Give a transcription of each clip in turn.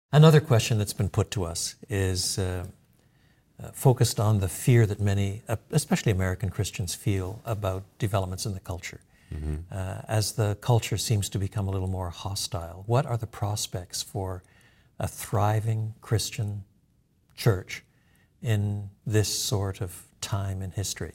Another question that's been put to us is focused on the fear that many, especially American Christians, feel about developments in the culture. As the culture seems to become a little more hostile, what are the prospects for a thriving Christian church in this sort of time in history?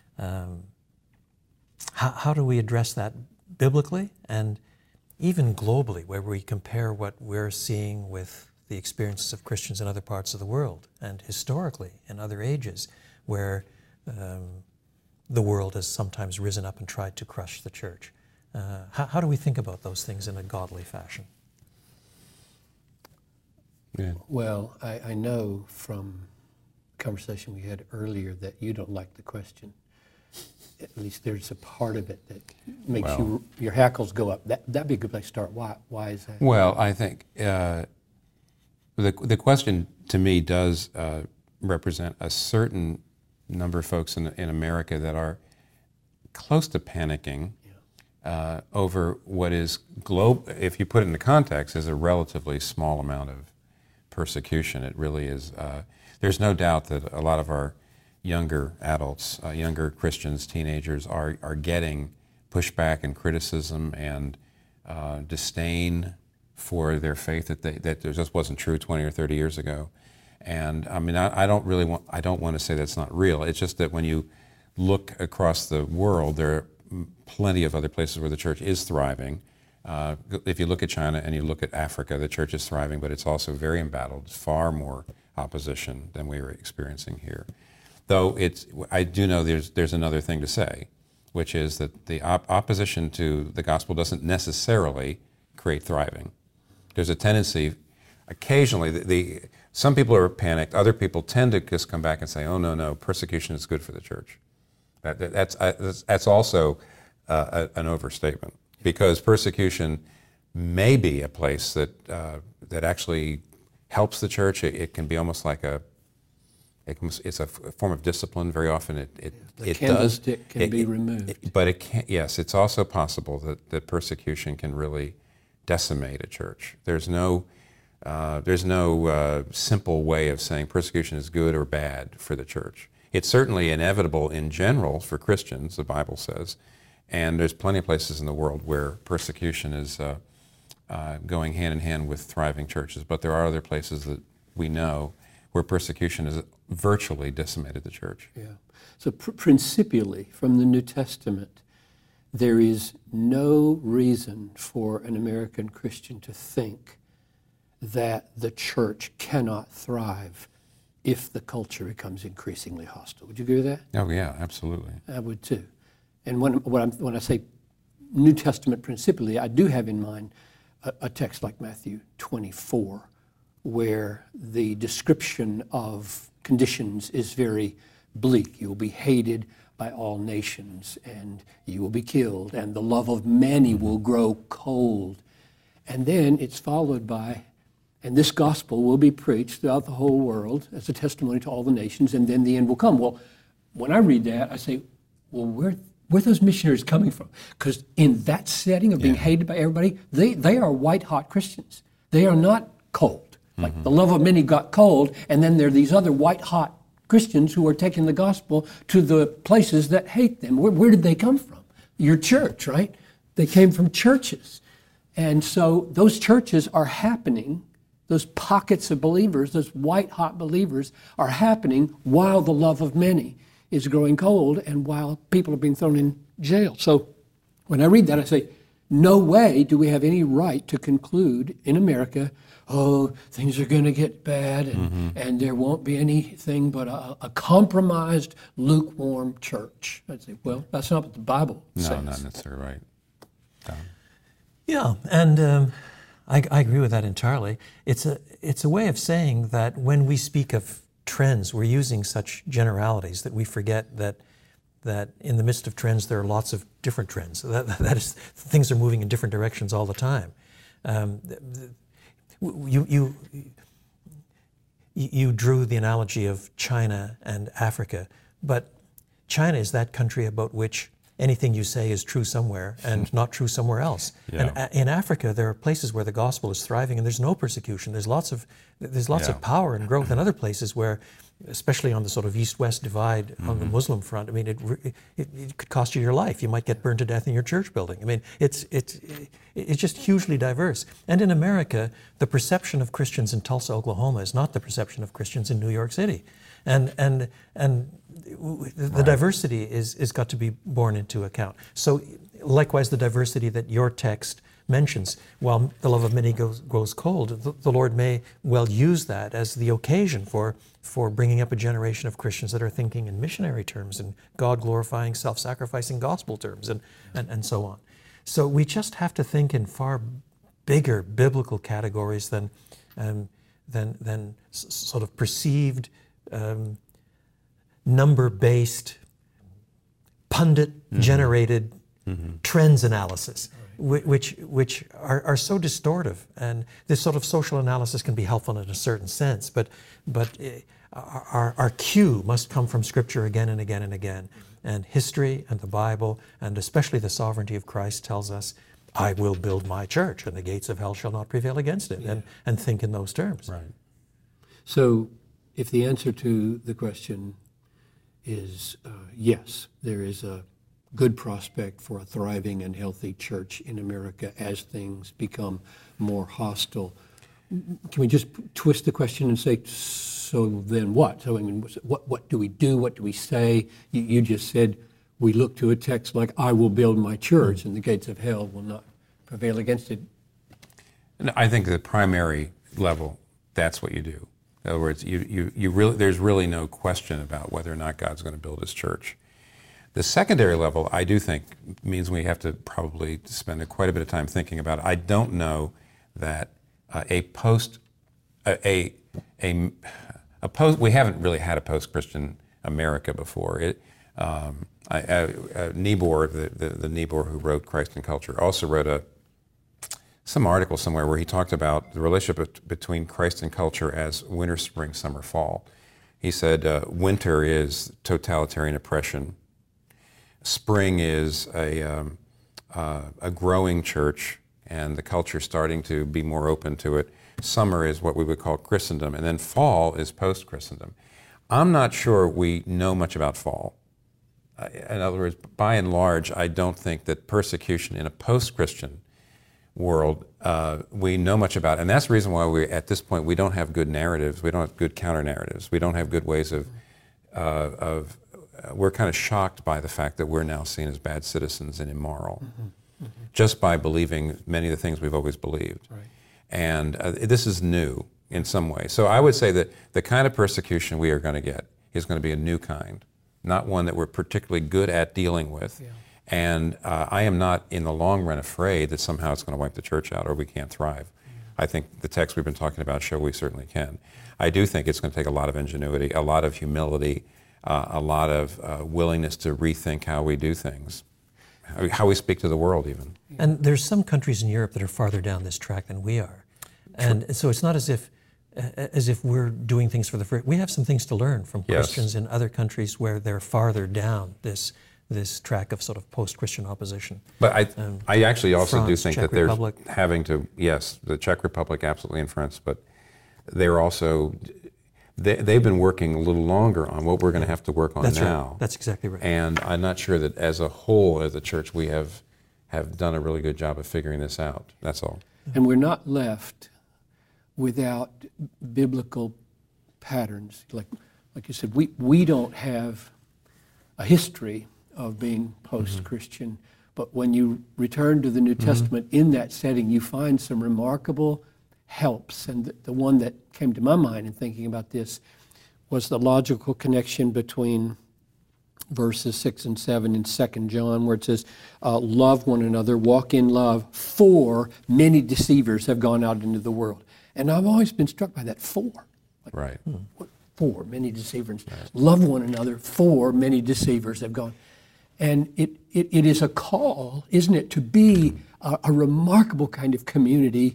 How do we address that biblically and even globally, where we compare what we're seeing with the experiences of Christians in other parts of the world, and historically in other ages, where the world has sometimes risen up and tried to crush the church? How do we think about those things in a godly fashion? Yeah. Well, I know from the conversation we had earlier that you don't like the question. At least there's a part of it that makes your hackles go up. That'd be a good place to start. Why is that? Well, I think the question to me does represent a certain number of folks in America that are close to panicking over what is if you put it into context, is a relatively small amount of persecution. It really is. There's no doubt that a lot of our younger adults, younger Christians, teenagers are getting pushback and criticism and disdain for their faith that just wasn't true 20 or 30 years ago. And I mean, I don't want to say that's not real. It's just that when you look across the world, there are plenty of other places where the church is thriving. If you look at China and you look at Africa, the church is thriving, but it's also very embattled. It's far more opposition than we were experiencing here. Though I do know there's another thing to say, which is that the opposition to the gospel doesn't necessarily create thriving. There's a tendency, occasionally, some people are panicked. Other people tend to just come back and say, "Oh no, persecution is good for the church." That's also an overstatement, because persecution may be a place that actually helps the church. It can be almost like it's a form of discipline. Very often it candlestick can be removed. But it can, yes, it's also possible that persecution can really decimate a church. There's no simple way of saying persecution is good or bad for the church. It's certainly inevitable in general for Christians, the Bible says, and there's plenty of places in the world where persecution is going hand in hand with thriving churches. But there are other places that we know where persecution has virtually decimated the church. Yeah. So principially, from the New Testament, there is no reason for an American Christian to think that the church cannot thrive if the culture becomes increasingly hostile. Would you agree with that? Oh yeah, absolutely. I would too. And when I say New Testament principally, I do have in mind a text like Matthew 24, where the description of conditions is very bleak. You will be hated by all nations, and you will be killed, and the love of many will grow cold. And then it's followed by, and this gospel will be preached throughout the whole world as a testimony to all the nations, and then the end will come. Well, when I read that, I say, well, where are those missionaries coming from? Because in that setting of being hated by everybody, they are white-hot Christians. They are not cold. Like the love of many got cold, and then there are these other white-hot Christians who are taking the gospel to the places that hate them. Where did they come from? Your church, right? They came from churches. And so those churches are happening, those pockets of believers, those white-hot believers are happening while the love of many is growing cold and while people are being thrown in jail. So when I read that, I say, no way do we have any right to conclude in America, oh, things are going to get bad and there won't be anything but a compromised, lukewarm church. I'd say, well, that's not what the Bible says. No, not necessarily right. Yeah, and I agree with that entirely. It's a way of saying that when we speak of trends, we're using such generalities that we forget that in the midst of trends there are lots of different trends. That is, things are moving in different directions all the time. You drew the analogy of China and Africa, but China is that country about which anything you say is true somewhere and not true somewhere else. Yeah. And in Africa, there are places where the gospel is thriving and there's no persecution. There's lots of power and growth in other places where, especially on the sort of east-west divide on the Muslim front, I mean, it could cost you your life. You might get burned to death in your church building. I mean, it's just hugely diverse. And in America, the perception of Christians in Tulsa, Oklahoma is not the perception of Christians in New York City. And the diversity is got to be borne into account. So likewise, the diversity that your text mentions, while the love of many grows cold, the Lord may well use that as the occasion for bringing up a generation of Christians that are thinking in missionary terms and God-glorifying, self-sacrificing gospel terms and so on. So we just have to think in far bigger biblical categories than sort of perceived number-based, pundit-generated trends analysis, which are so distortive. And this sort of social analysis can be helpful in a certain sense, but our cue must come from Scripture again and again and again. And history and the Bible, and especially the sovereignty of Christ, tells us, I will build my church, and the gates of hell shall not prevail against it, and think in those terms. Right. So if the answer to the question is yes, there is a good prospect for a thriving and healthy church in America as things become more hostile, can we just twist the question and say, so then what? So I mean, what do we do? What do we say? You just said we look to a text like, I will build my church and the gates of hell will not prevail against it. And I think the primary level, that's what you do. In other words, you really, there's really no question about whether or not God's going to build his church. The secondary level, I do think, means we have to probably spend quite a bit of time thinking about it. I don't know that we haven't really had a post-Christian America before. Niebuhr, the Niebuhr who wrote Christ and Culture, also wrote some article somewhere where he talked about the relationship between Christ and culture as winter, spring, summer, fall. He said winter is totalitarian oppression. Spring is a growing church and the culture starting to be more open to it. Summer is what we would call Christendom, and then fall is post-Christendom. I'm not sure we know much about fall. In other words, by and large, I don't think that persecution in a post-Christian world we know much about. And that's the reason why at this point, we don't have good narratives. We don't have good counter-narratives. We don't have good ways of we're kind of shocked by the fact that we're now seen as bad citizens and immoral, just by believing many of the things we've always believed. Right. And this is new in some way. So I would say that the kind of persecution we are going to get is going to be a new kind, not one that we're particularly good at dealing with. Yeah. And I am not, in the long run, afraid that somehow it's going to wipe the church out or we can't thrive. I think the texts we've been talking about show we certainly can. I do think it's going to take a lot of ingenuity, a lot of humility, a lot of willingness to rethink how we do things, how we speak to the world even. And there's some countries in Europe that are farther down this track than we are. And so it's not as if we're doing things for the first. We have some things to learn from Christians in other countries where they're farther down this track of sort of post-Christian opposition. But I actually also France, do think Czech that there's Republic. having to, yes, the Czech Republic absolutely, and France, but they're also, they've been working a little longer on what we're going to have to work on now. Right. That's exactly right. And I'm not sure that as a whole, as a church, we have done a really good job of figuring this out. That's all. And we're not left without biblical patterns. Like you said, we don't have a history of being post-Christian, but when you return to the New Testament in that setting, you find some remarkable helps. And the one that came to my mind in thinking about this was the logical connection between verses 6 and 7 in 2 John, where it says, love one another, walk in love, for many deceivers have gone out into the world. And I've always been struck by that, for. Like, right. What, for many deceivers. Right. Love one another, for many deceivers have gone. And it is a call, isn't it, to be a remarkable kind of community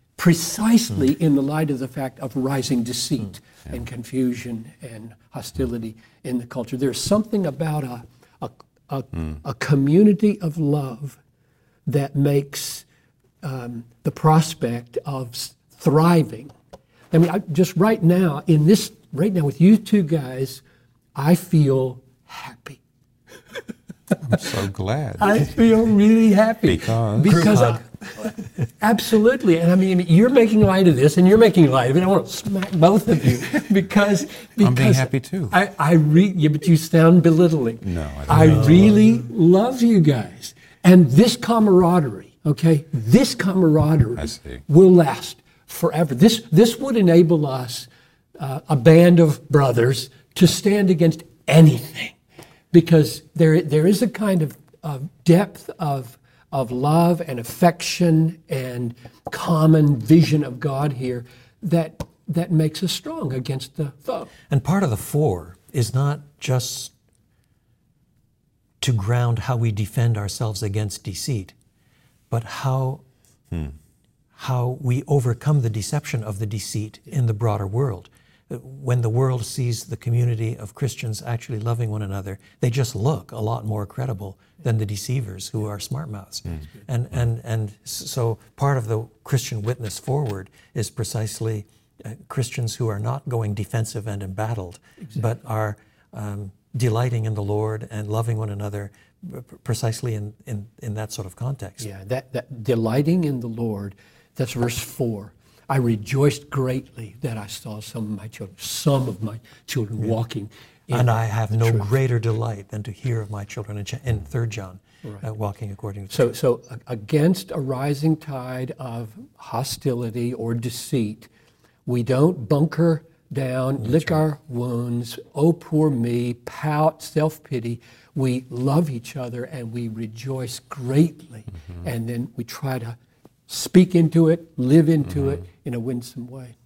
precisely in the light of the fact of rising deceit and confusion and hostility in the culture. There's something about a community of love that makes the prospect of thriving. I mean, just right now, with you two guys, I feel happy. I'm so glad. I feel really happy. Because absolutely. And I mean, you're making light of this and you're making light of it. I want to smack both of you because I'm being happy too. Yeah, but you sound belittling. No, I really love you guys. And this camaraderie, okay, I see. will last forever. This would enable us, a band of brothers, to stand against anything, because there is a kind of depth of love and affection and common vision of God here that makes us strong against the foe. And part of the four is not just to ground how we defend ourselves against deceit, but how we overcome the deception of the deceit in the broader world. When the world sees the community of Christians actually loving one another, they just look a lot more credible than the deceivers who are smart mouths. And so part of the Christian witness forward is precisely Christians who are not going defensive and embattled, but are delighting in the Lord and loving one another precisely in that sort of context. Yeah, that delighting in the Lord, that's verse 4. I rejoiced greatly that I saw some of my children walking in And I have no truth. greater delight than to hear of my children in 3 John, walking according to truth. So against a rising tide of hostility or deceit, we don't bunker down, lick our wounds, oh poor me, pout, self-pity. We love each other and we rejoice greatly. And then we try to speak into it, live into it in a winsome way.